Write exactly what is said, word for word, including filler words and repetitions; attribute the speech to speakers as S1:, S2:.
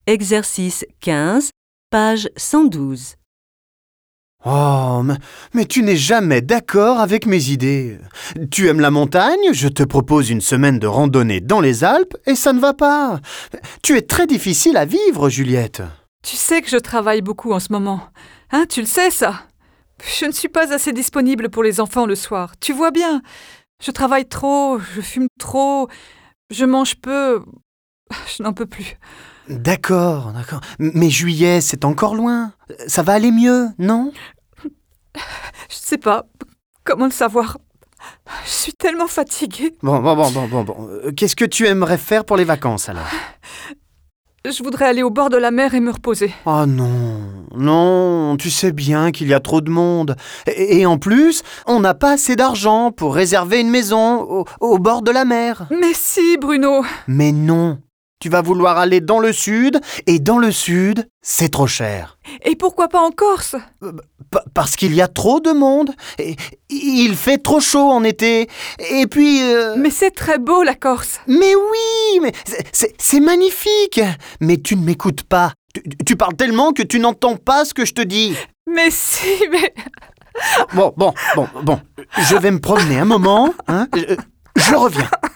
S1: Exercice quinze, page cent douze.
S2: Oh, mais, mais tu n'es jamais d'accord avec mes idées. Tu aimes la montagne, je te propose une semaine de randonnée dans les Alpes et ça ne va pas. Tu es très difficile à vivre, Juliette.
S3: Tu sais que je travaille beaucoup en ce moment. Hein, tu le sais, ça. Je ne suis pas assez disponible pour les enfants le soir. Tu vois bien. Je travaille trop, je fume trop, je mange peu. Je n'en peux plus.
S2: D'accord, d'accord. Mais juillet, c'est encore loin. Ça va aller mieux, non?
S3: Je sais pas. Comment le savoir? Je suis tellement fatiguée.
S2: Bon, bon, bon, bon, bon, bon. Euh, Qu'est-ce que tu aimerais faire pour les vacances, alors?
S3: Je voudrais aller au bord de la mer et me reposer.
S2: Oh non, non, tu sais bien qu'il y a trop de monde. Et, et en plus, on n'a pas assez d'argent pour réserver une maison au, au bord de la mer.
S3: Mais si, Bruno.
S2: Mais non, tu vas vouloir aller dans le sud, et dans le sud, c'est trop cher.
S3: Et pourquoi pas en Corse?
S2: P- parce qu'il y a trop de monde, et il fait trop chaud en été, et puis... euh,
S3: Mais c'est très beau, la Corse.
S2: Mais oui, mais c'est- c'est c'est magnifique. Mais tu ne m'écoutes pas. Tu, tu parles tellement que tu n'entends pas ce que je te dis.
S3: Mais si, mais...
S2: Bon, bon, bon, bon. Je vais me promener un moment, hein. Je, je reviens.